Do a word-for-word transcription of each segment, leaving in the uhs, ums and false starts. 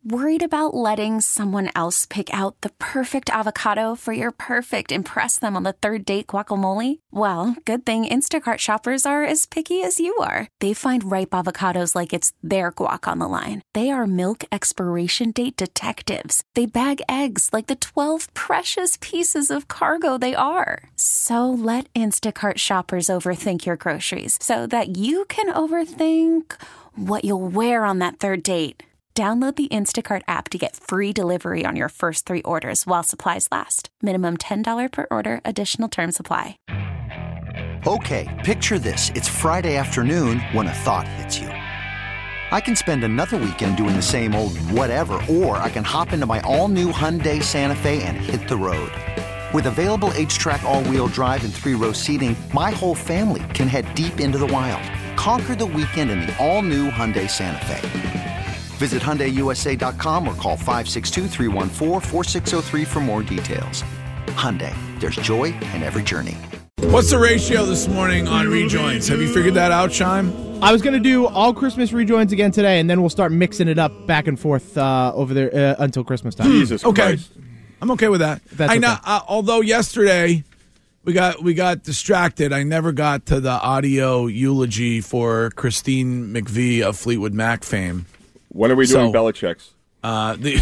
Worried about letting someone else pick out the perfect avocado for your perfect impress them on the third date guacamole? Well, good thing Instacart shoppers are as picky as you are. They find ripe avocados like it's their guac on the line. They are milk expiration date detectives. They bag eggs like the twelve precious pieces of cargo they are. So let Instacart shoppers overthink your groceries so that you can overthink what you'll wear on that third date. Download the Instacart app to get free delivery on your first three orders while supplies last. Minimum ten dollars per order. Additional terms apply. Okay, picture this. It's Friday afternoon when a thought hits you. I can spend another weekend doing the same old whatever, or I can hop into my all-new Hyundai Santa Fe and hit the road. With available H-Track all-wheel drive and three-row seating, my whole family can head deep into the wild. Conquer the weekend in the all-new Hyundai Santa Fe. Visit Hyundai U S A dot com or call five six two, three one four, four six zero three for more details. Hyundai, there's joy in every journey. What's the ratio this morning on rejoins? Have you figured that out, Chime? I was going to do all Christmas rejoins again today, and then we'll start mixing it up back and forth uh, over there uh, until Christmas time. Jesus okay. Christ. I'm okay with that. That's I okay. know, uh, although yesterday we got we got distracted. I never got to the audio eulogy for Christine McVie of Fleetwood Mac fame. When are we doing So, Belichick's? Uh, the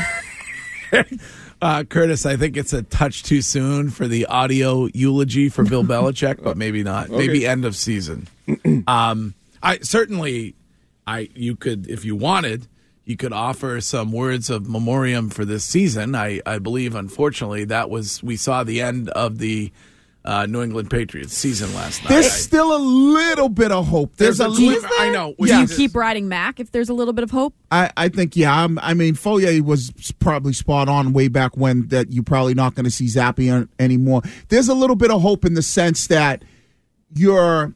uh, Curtis, I think it's a touch too soon for the audio eulogy for Bill Belichick, but maybe not. Okay. Maybe end of season. um, I certainly, I you could, if you wanted, you could offer some words of memoriam for this season. I, I believe, unfortunately, that was we saw the end of the uh, New England Patriots season last night. There's I, still a little bit of hope. There's, there's a a little. glimmer. I know. Do Yeah. you keep riding Mac if there's a little bit of hope? I, I think, yeah. I'm, I mean, Foyer was probably spot on way back when that you're probably not going to see Zappe anymore. There's a little bit of hope in the sense that you're.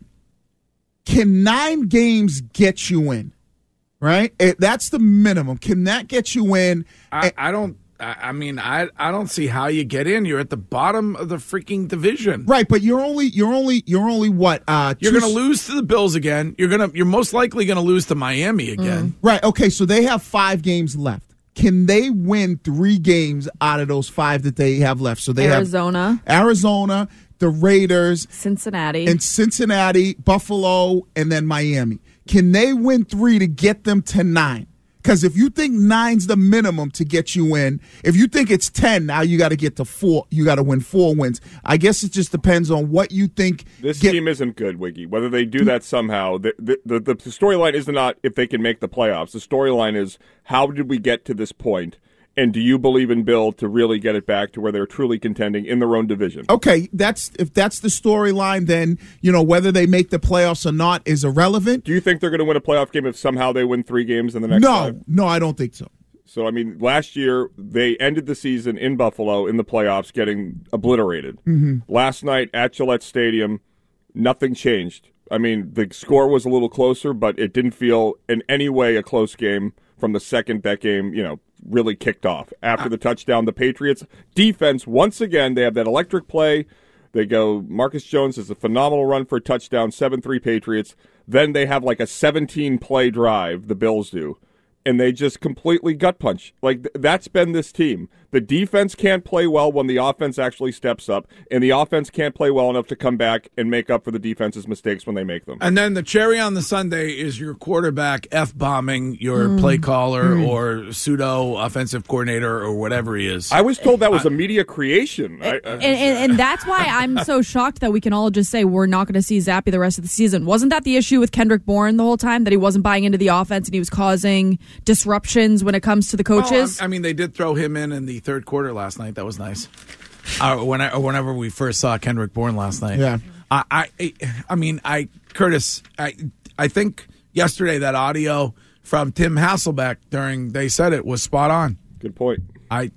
Can nine games get you in? Right? It, that's the minimum. Can that get you in? I, I don't. I I mean, I I don't see how you get in. You're at the bottom of the freaking division. Right, but you're only you're only you're only what? Uh, You're two- going to lose to the Bills again. You're going to. You're most likely going to lose to Miami again. Right. Okay. So they have five games left. Can they win three games out of those five that they have left? So they Arizona, have Arizona, the Raiders, Cincinnati, and Cincinnati, Buffalo, and then Miami. Can they win three to get them to nine? Because if you think nine's the minimum to get you in, if you think it's ten, now you got to get to four. You got to win four wins. I guess it just depends on what you think. This get- team isn't good, Wiggy. Whether they do that somehow, the the, the, the storyline is not if they can make the playoffs. The storyline is how did we get to this point, and do you believe in Bill to really get it back to where they're truly contending in their own division? Okay, that's if that's the storyline, then you know whether they make the playoffs or not is irrelevant. Do you think they're going to win a playoff game if somehow they win three games in the next No, five? no, I don't think so. So, I mean, last year they ended the season in Buffalo in the playoffs getting obliterated. Mm-hmm. Last night at Gillette Stadium, nothing changed. I mean, the score was a little closer, but it didn't feel in any way a close game from the second that game, you know, really kicked off. After the touchdown, the Patriots defense, once again, they have that electric play. They go, Marcus Jones has a phenomenal run for a touchdown, seven three Patriots. Then they have like a seventeen-play drive, the Bills do, and they just completely gut punch. Like, th- that's been this team. The defense can't play well when the offense actually steps up, and the offense can't play well enough to come back and make up for the defense's mistakes when they make them. And then the cherry on the sundae is your quarterback F-bombing your mm. play caller mm. or pseudo-offensive coordinator or whatever he is. I was told that was I, a media creation. I, I, and, and, and that's why I'm so shocked that we can all just say we're not going to see Zappe the rest of the season. Wasn't that the issue with Kendrick Bourne the whole time, that he wasn't buying into the offense and he was causing disruptions when it comes to the coaches? Well, I mean, they did throw him in in the third quarter last night. That was nice. Uh, when I, whenever we first saw Kendrick Bourne last night. Yeah. I, I, I mean, I, Curtis, I, I think yesterday that audio from Tim Hasselbeck during They Said It was spot on. Good point. I,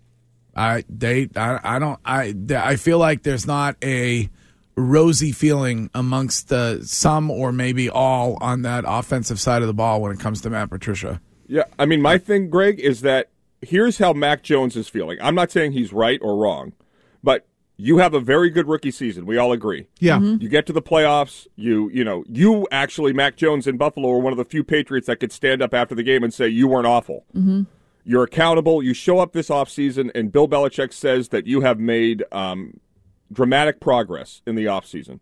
I, they, I, I don't, I, I feel like there's not a rosy feeling amongst uh, some or maybe all on that offensive side of the ball when it comes to Matt Patricia. Yeah, I mean, my thing, Greg, is that here's how Mac Jones is feeling. I'm not saying he's right or wrong, but You have a very good rookie season. We all agree. Yeah. Mm-hmm. You get to the playoffs. You you know, you actually, Mac Jones in Buffalo, were one of the few Patriots that could stand up after the game and say you weren't awful. Mm-hmm. You're accountable. You show up this offseason, and Bill Belichick says that you have made um, dramatic progress in the offseason.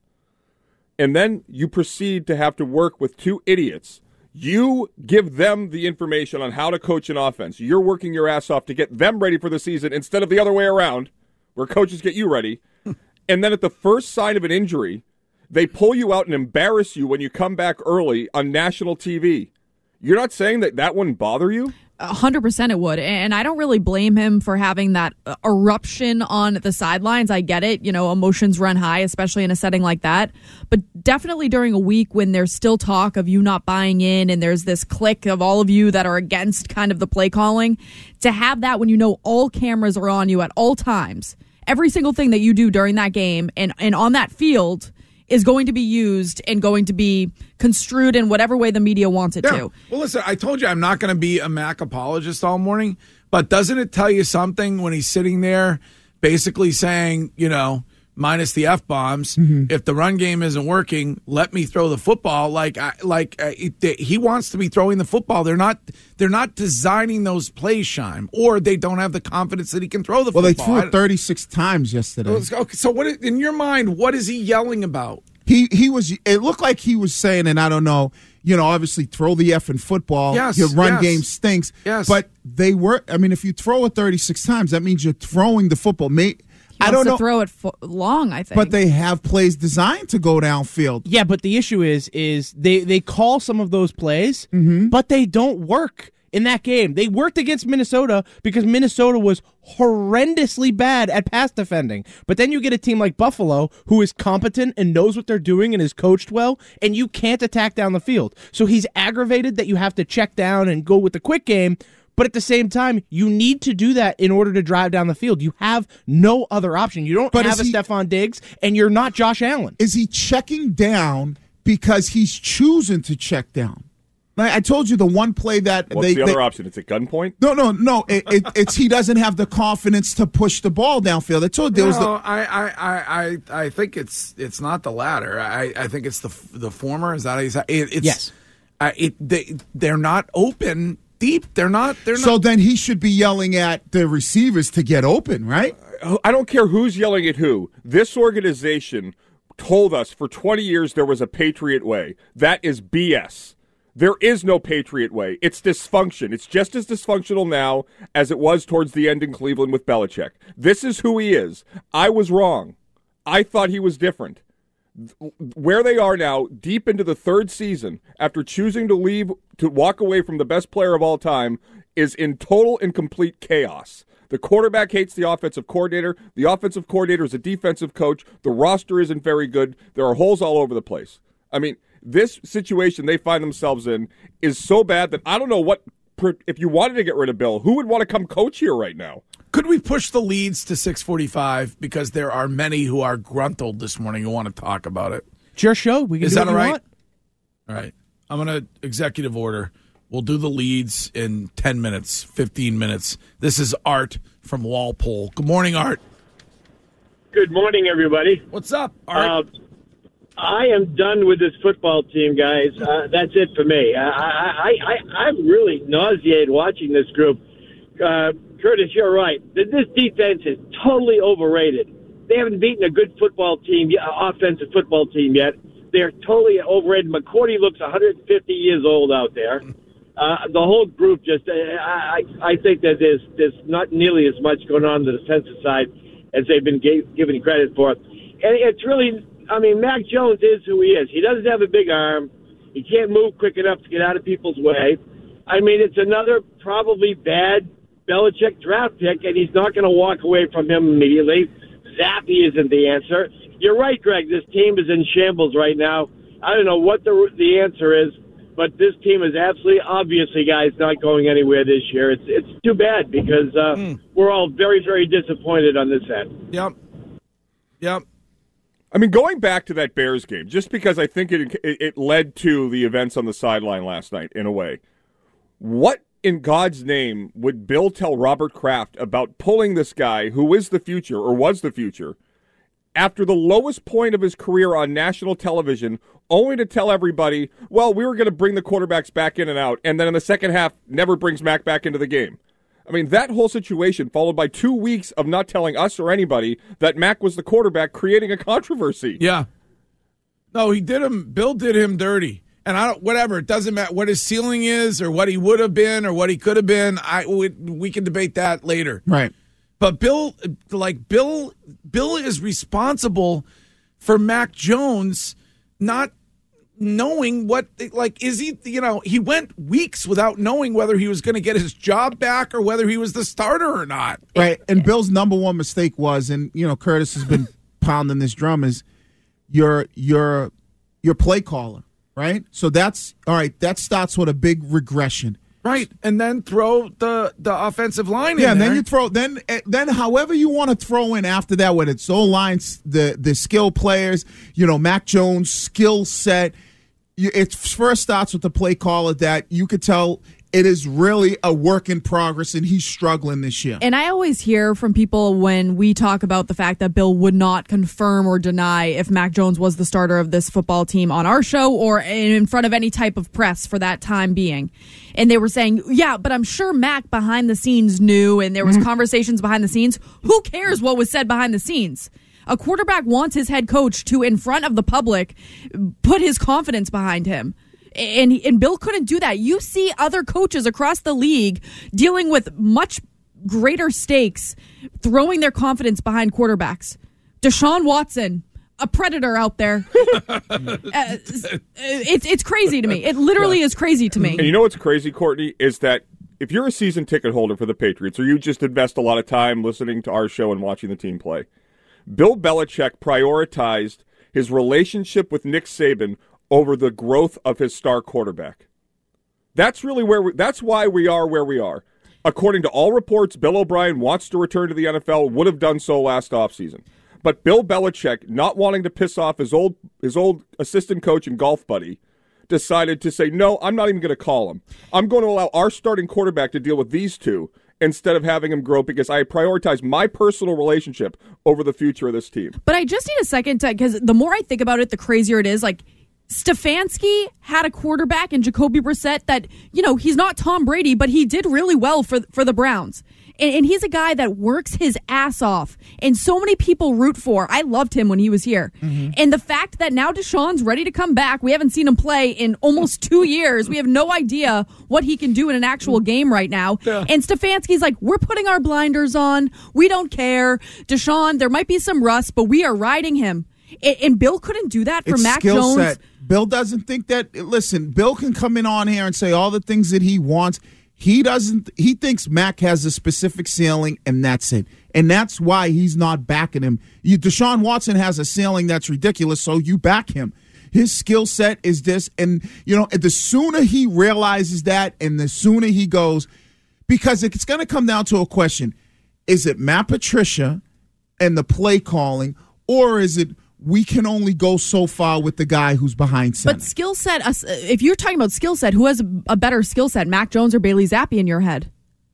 And then you proceed to have to work with two idiots. You give them the information on how to coach an offense. You're working your ass off to get them ready for the season instead of the other way around, where coaches get you ready. And then at the first sign of an injury, they pull you out and embarrass you when you come back early on national T V. You're not saying that that wouldn't bother you? one hundred percent it would. And I don't really blame him for having that eruption on the sidelines. I get it. You know, emotions run high, especially in a setting like that. But definitely during a week when there's still talk of you not buying in and there's this clique of all of you that are against kind of the play calling, to have that when you know all cameras are on you at all times, every single thing that you do during that game and, and on that field is going to be used and going to be construed in whatever way the media wants it Yeah. to. Well, listen, I told you I'm not going to be a Mac apologist all morning, but doesn't it tell you something when he's sitting there basically saying, you know, minus the F-bombs, mm-hmm. if the run game isn't working, let me throw the football. Like, I, like uh, it, he wants to be throwing the football. They're not they're not designing those plays, Shime, or they don't have the confidence that he can throw the well, football. Well, they threw it thirty-six times yesterday. Okay, so what in your mind, what is he yelling about? He he was. It looked like he was saying, and I don't know. You know, obviously, throw the F in football. Yes, your run yes. game stinks. Yes, but they were. I mean, if you throw it thirty-six times, that means you're throwing the football. May, He I don't wants know. to throw it fo- long, I think. But they have plays designed to go downfield. Yeah, but the issue is, is they they call some of those plays, Mm-hmm. but they don't work in that game. They worked against Minnesota because Minnesota was horrendously bad at pass defending. But then you get a team like Buffalo who is competent and knows what they're doing and is coached well, and you can't attack down the field. So he's aggravated that you have to check down and go with the quick game. But at the same time, you need to do that in order to drive down the field. You have no other option. You don't But have a is he- Stephon Diggs, and you're not Josh Allen. Is he checking down because he's choosing to check down? Like I told you, the one play that What's they, the other they option? It's at gunpoint? no, no, no. It, it, it's he doesn't have the confidence to push the ball downfield. I told you there was No, the. I, I, I, I I think it's it's not the latter. I, I think it's the the former. Is that how you say it? It's, Yes. Uh, it they they're not open deep. They're not. They're So not. then he should be yelling at the receivers to get open, right? I don't care who's yelling at who. This organization told us for twenty years there was a Patriot way. That is B S. There is no Patriot way. It's dysfunction. It's just as dysfunctional now as it was towards the end in Cleveland with Belichick. This is who he is. I was wrong. I thought he was different. Where they are now, deep into the third season, after choosing to leave, to walk away from the best player of all time, is in total and complete chaos. The quarterback hates the offensive coordinator. The offensive coordinator is a defensive coach. The roster isn't very good. There are holes all over the place. I mean, this situation they find themselves in is so bad that I don't know what, if you wanted to get rid of Bill, who would want to come coach here right now? Could we push the leads to six forty-five because there are many who are gruntled this morning who want to talk about it? It's your show. We can Is do that what all you right? want. All right. I'm going to executive order. We'll do the leads in ten minutes, fifteen minutes. This is Art from Walpole. Good morning, Art. Good morning, everybody. What's up, Art? Uh, I am done with this football team, guys. Uh, that's it for me. I, I, I, I'm really nauseated watching this group. Uh, Curtis, you're right. This defense is totally overrated. They haven't beaten a good football team, offensive football team yet. They're totally overrated. McCourty looks one hundred fifty years old out there. Uh, the whole group just, I, I, I think that there's, there's not nearly as much going on, on the defensive side as they've been gave, given credit for. And it's really, I mean, Mac Jones is who he is. He doesn't have a big arm. He can't move quick enough to get out of people's way. I mean, it's another probably bad Belichick draft pick, and he's not going to walk away from him immediately. Zappy isn't the answer. You're right, Greg. This team is in shambles right now. I don't know what the the answer is, but this team is absolutely, obviously, guys, not going anywhere this year. It's it's too bad because uh, mm. we're all very, very disappointed on this end. Yep. Yep. I mean, going back to that Bears game, just because I think it it led to the events on the sideline last night, in a way. What in God's name would Bill tell Robert Kraft about pulling this guy who is the future or was the future after the lowest point of his career on national television, only to tell everybody, well, we were going to bring the quarterbacks back in and out, and then in the second half, never brings Mac back into the game. I mean, that whole situation, followed by two weeks of not telling us or anybody that Mac was the quarterback, creating a controversy. Yeah. No, he did him. Bill did him dirty. And I don't, whatever, it doesn't matter what his ceiling is or what he would have been or what he could have been. I we, we can debate that later. Right. But Bill, like Bill, Bill is responsible for Mac Jones not knowing what, like, is he, you know, he went weeks without knowing whether he was going to get his job back or whether he was the starter or not. Right. And Bill's number one mistake was, and, you know, Curtis has been pounding this drum, is your, your, your play caller, right? So that's, all right, that starts with a big regression. Right, and then throw the, the offensive line yeah, in there. Yeah, then you throw then then however you want to throw in after that, whether it's O lines, the the skill players, you know, Mac Jones' skill set. It first starts with the play caller that you could tell it is really a work in progress, and he's struggling this year. And I always hear from people when we talk about the fact that Bill would not confirm or deny if Mac Jones was the starter of this football team on our show or in front of any type of press for that time being. And they were saying, yeah, but I'm sure Mac behind the scenes knew, and there was mm-hmm. conversations behind the scenes. Who cares what was said behind the scenes? A quarterback wants his head coach to, in front of the public, put his confidence behind him. And and Bill couldn't do that. You see other coaches across the league dealing with much greater stakes, throwing their confidence behind quarterbacks. Deshaun Watson, a predator out there. uh, it's it's crazy to me. It literally is crazy to me. And you know what's crazy, Courtney, is that if you're a season ticket holder for the Patriots, or you just invest a lot of time listening to our show and watching the team play, Bill Belichick prioritized his relationship with Nick Saban over the growth of his star quarterback. That's really where we, that's why we are where we are. According to all reports, Bill O'Brien wants to return to the N F L, would have done so last offseason. But Bill Belichick, not wanting to piss off his old his old assistant coach and golf buddy, decided to say, no, I'm not even going to call him. I'm going to allow our starting quarterback to deal with these two instead of having him grow, because I prioritize my personal relationship over the future of this team. But I just need a second to, because the more I think about it, the crazier it is. Like, Stefanski had a quarterback in Jacoby Brissett that, you know, he's not Tom Brady, but he did really well for for the Browns. And, and he's a guy that works his ass off. And so many people root for. I loved him when he was here. Mm-hmm. And the fact that now Deshaun's ready to come back, we haven't seen him play in almost two years. We have no idea what he can do in an actual game right now. Yeah. And Stefanski's like, we're putting our blinders on. We don't care. Deshaun, there might be some rust, but we are riding him. And Bill couldn't do that for it's Mac skill Jones. Set. Bill doesn't think that. Listen, Bill can come in on here and say all the things that he wants. He doesn't. He thinks Mac has a specific ceiling, and that's it. And that's why he's not backing him. You, Deshaun Watson has a ceiling that's ridiculous, so you back him. His skill set is this, and you know, the sooner he realizes that, and the sooner he goes, because it's going to come down to a question: is it Matt Patricia and the play calling, or is it we can only go so far with the guy who's behind center? But skill set, if you're talking about skill set, who has a better skill set, Mac Jones or Bailey Zappi in your head?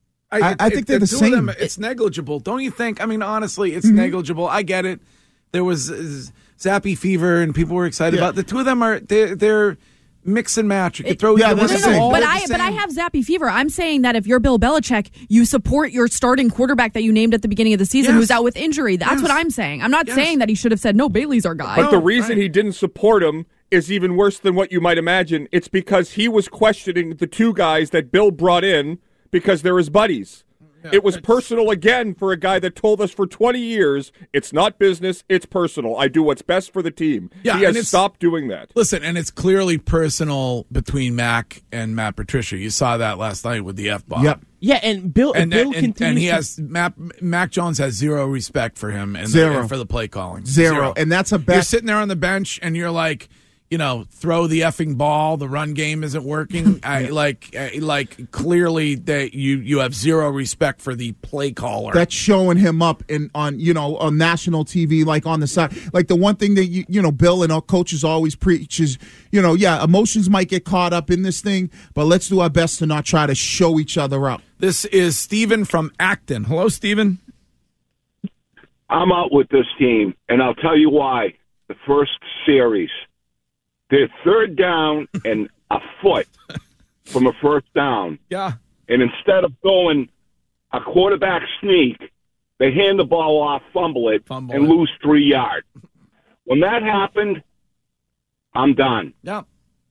I, I think they're the, the same. Them, it's negligible, don't you think? I mean, honestly, it's mm-hmm. negligible. I get it. There was uh, Zappi fever, and people were excited yeah. about it. The two of them are they're, they're mix and match. You could throw yeah, either one. No, no, no, but I but I have Zappi fever. I'm saying that if you're Bill Belichick, you support your starting quarterback that you named at the beginning of the season, yes. who's out with injury. That's yes. what I'm saying. I'm not yes. saying that he should have said, no, Bailey's our guy. But no, the reason right. he didn't support him is even worse than what you might imagine. It's because he was questioning the two guys that Bill brought in because they're his buddies. Yeah, it was personal again for a guy that told us for twenty years, it's not business, it's personal. I do what's best for the team. Yeah, he has stopped doing that. Listen, and it's clearly personal between Mac and Matt Patricia. You saw that last night with the F-bomb. Yep. Yeah, and Bill and, Bill and, continues and he to... has Mac, Mac Jones has zero respect for him and, zero. The, and for the play calling. Zero. Zero. And that's a bad... You're sitting there on the bench and you're like, you know, throw the effing ball. The run game isn't working. I like, I, like clearly that you you have zero respect for the play caller. That's showing him up in on you know on national T V, like on the side. Like the one thing that you you know Bill and our coaches always preach is, you know, yeah, emotions might get caught up in this thing, but let's do our best to not try to show each other up. This is Steven from Acton. Hello, Steven. I'm out with this team, and I'll tell you why. The first series, they're third down and a foot from a first down. Yeah. And instead of going a quarterback sneak, they hand the ball off, fumble it, Fumble and it. lose three yards. When that happened, I'm done. Yeah.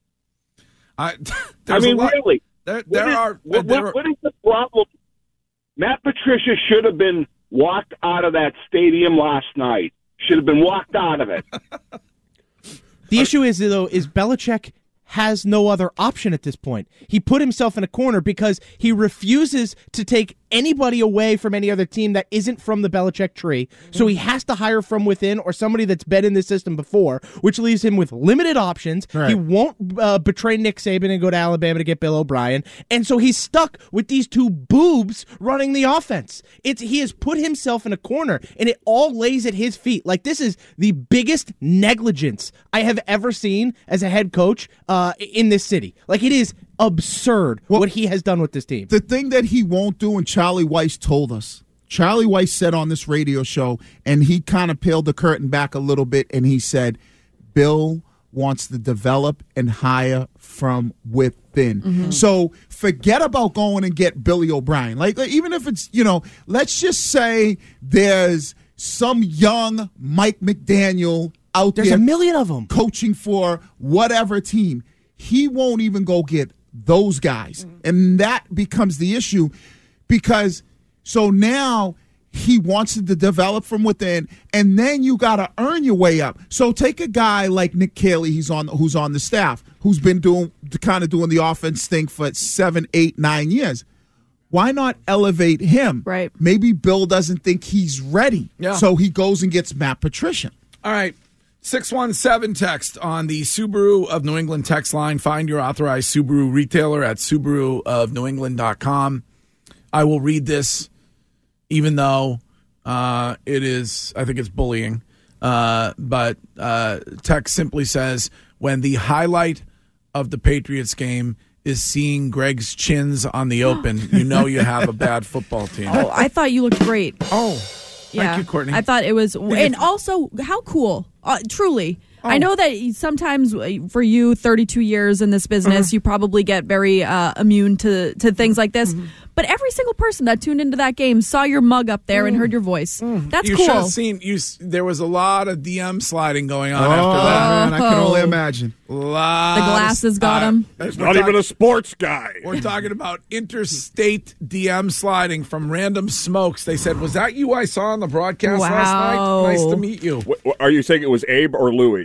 I, I there's mean, a lot, really. There, there what is, are. What, there what, are what is the problem? Matt Patricia should have been walked out of that stadium last night. Should have been walked out of it. The issue is, though, is Belichick has no other option at this point. He put himself in a corner because he refuses to take anybody away from any other team that isn't from the Belichick tree. So he has to hire from within or somebody that's been in the system before, which leaves him with limited options. Right. He won't uh, betray Nick Saban and go to Alabama to get Bill O'Brien. And so he's stuck with these two boobs running the offense. It's he has put himself in a corner, and it all lays at his feet. Like, this is the biggest negligence I have ever seen as a head coach uh, in this city. Like, it is absurd Well, what he has done with this team. The thing that he won't do, and Charlie Weiss told us, Charlie Weiss said on this radio show, and he kind of peeled the curtain back a little bit, and he said, Bill wants to develop and hire from within. Mm-hmm. So forget about going and get Billy O'Brien. Like, like, even if it's, you know, let's just say there's some young Mike McDaniel out There's there. a million of them. Coaching for whatever team. He won't even go get those guys. And that becomes the issue because so now he wants to develop from within, and then you got to earn your way up. So take a guy like Nick Caley, he's on, who's on the staff, who's been doing kind of doing the offense thing for seven, eight, nine years. Why not elevate him? Right. Maybe Bill doesn't think he's ready. Yeah. So he goes and gets Matt Patricia. All right. six one seven text on the Subaru of New England text line. Find your authorized Subaru retailer at Subaru of New England dot com. I will read this, even though uh, it is, I think it's bullying. Uh, but uh, text simply says, when the highlight of the Patriots game is seeing Greg's chins on the open, you know you have a bad football team. Oh, I thought you looked great. Oh, Yeah, thank you, Courtney. I thought it was, and also how cool. Uh, truly, Oh. I know that sometimes for you, thirty-two years in this business, Uh-huh. you probably get very uh, immune to to things like this. Mm-hmm. But every single person that tuned into that game saw your mug up there and heard your voice. That's you cool. should have seen. You s- there was a lot of D M sliding going on Oh, after that. man, I can only imagine. Lot The of- glasses got him. He's Not even a sports guy. We're talking about interstate D M sliding from random smokes. They said, "Was that you I saw on the broadcast Wow. last night? Nice to meet you." What, what- are you saying it was Abe or Louie?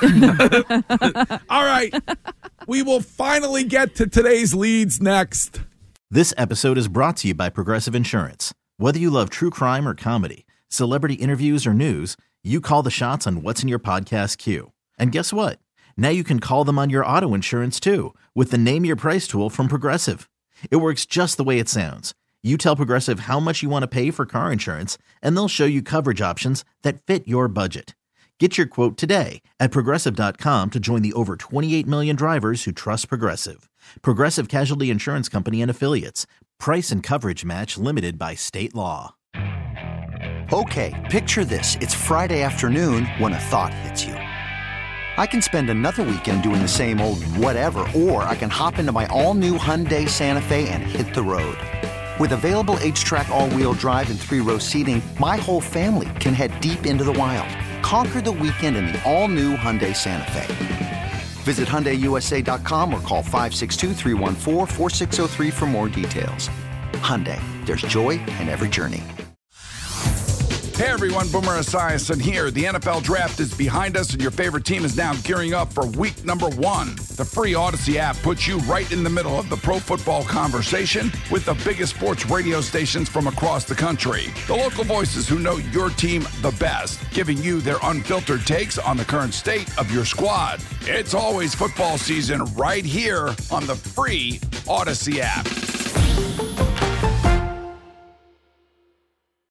All right, we will finally get to today's leads next. This episode is brought to you by Progressive Insurance. Whether you love true crime or comedy, celebrity interviews or news, you call the shots on what's in your podcast queue. And guess what? Now you can call them on your auto insurance too with the Name Your Price tool from Progressive. It works just the way it sounds. You tell Progressive how much you want to pay for car insurance, and they'll show you coverage options that fit your budget. Get your quote today at Progressive dot com to join the over twenty-eight million drivers who trust Progressive. Progressive Casualty Insurance Company and Affiliates. Price and coverage match limited by state law. Okay, picture this. It's Friday afternoon when a thought hits you. I can spend another weekend doing the same old whatever, or I can hop into my all-new Hyundai Santa Fe and hit the road. With available H-Track all-wheel drive and three-row seating, my whole family can head deep into the wild. Conquer the weekend in the all-new Hyundai Santa Fe. Visit Hyundai U S A dot com or call five six two, three one four, four six zero three for more details. Hyundai, there's joy in every journey. Hey everyone, Boomer Esiason here. The N F L Draft is behind us and your favorite team is now gearing up for week number one. The free Odyssey app puts you right in the middle of the pro football conversation with the biggest sports radio stations from across the country. The local voices who know your team the best, giving you their unfiltered takes on the current state of your squad. It's always football season right here on the free Odyssey app.